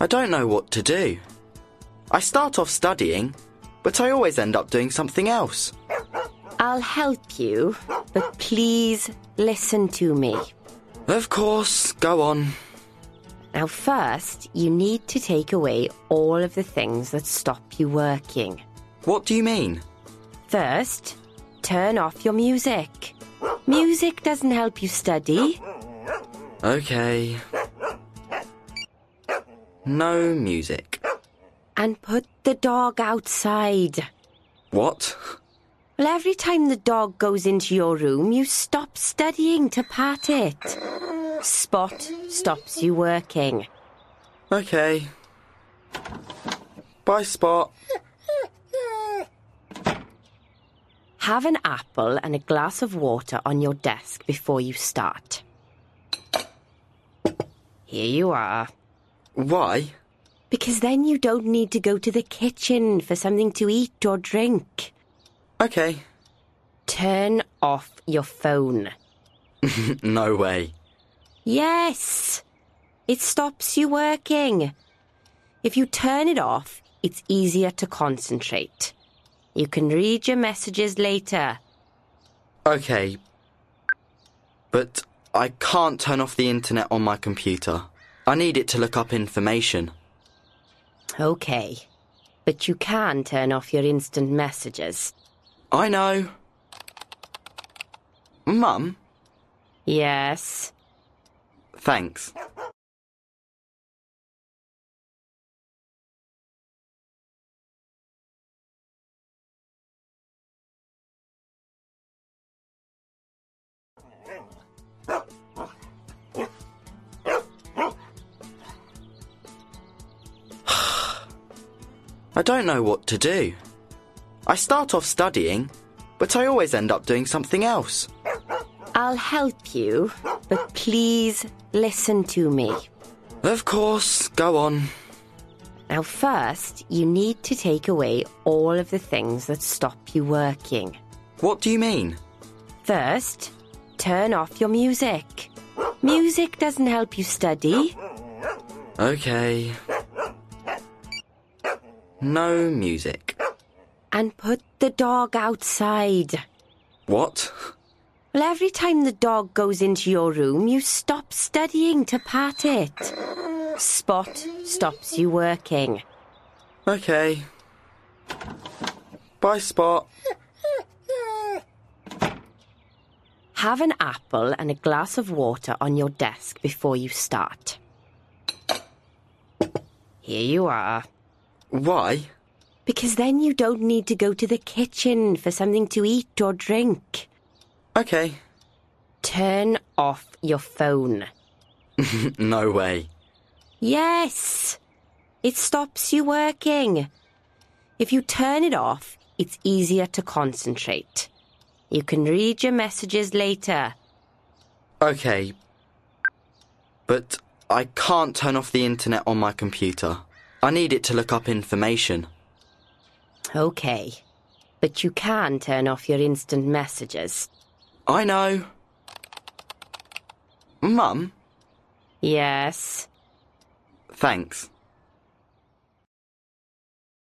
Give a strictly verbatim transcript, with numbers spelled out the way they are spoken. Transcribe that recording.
I don't know what to do. I start off studying, but I always end up doing something else. I'll help you, but please listen to me. Of course, go on. Now first, you need to take away all of the things that stop you working. What do you mean? First, turn off your music. Music doesn't help you study. Okay. No music. And put the dog outside. What? Well, every time the dog goes into your room, you stop studying to pat it. Spot stops you working. Okay. Bye, Spot. Have an apple and a glass of water on your desk before you start. Here you are. Why? Because then you don't need to go to the kitchen for something to eat or drink. Okay. Turn off your phone. No way. Yes. It stops you working. If you turn it off, it's easier to concentrate. You can read your messages later. Okay. But I can't turn off the internet on my computer. I need it to look up information. Okay. But you can turn off your instant messages. I know. Mum? Yes. Thanks. I don't know what to do. I start off studying, but I always end up doing something else. I'll help you, but please listen to me. Of course, go on. Now first, you need to take away all of the things that stop you working. What do you mean? First, turn off your music. Music doesn't help you study. Okay. No music. And put the dog outside. What? Well, every time the dog goes into your room, you stop studying to pat it. Spot stops you working. Okay. Bye, Spot. Have an apple and a glass of water on your desk before you start. Here you are. Why? Because then you don't need to go to the kitchen for something to eat or drink. Okay. Turn off your phone. No way. Yes. It stops you working. If you turn it off, it's easier to concentrate. You can read your messages later. Okay. But I can't turn off the internet on my computer. I need it to look up information. Okay. But you can turn off your instant messages. I know. Mum? Yes. Thanks.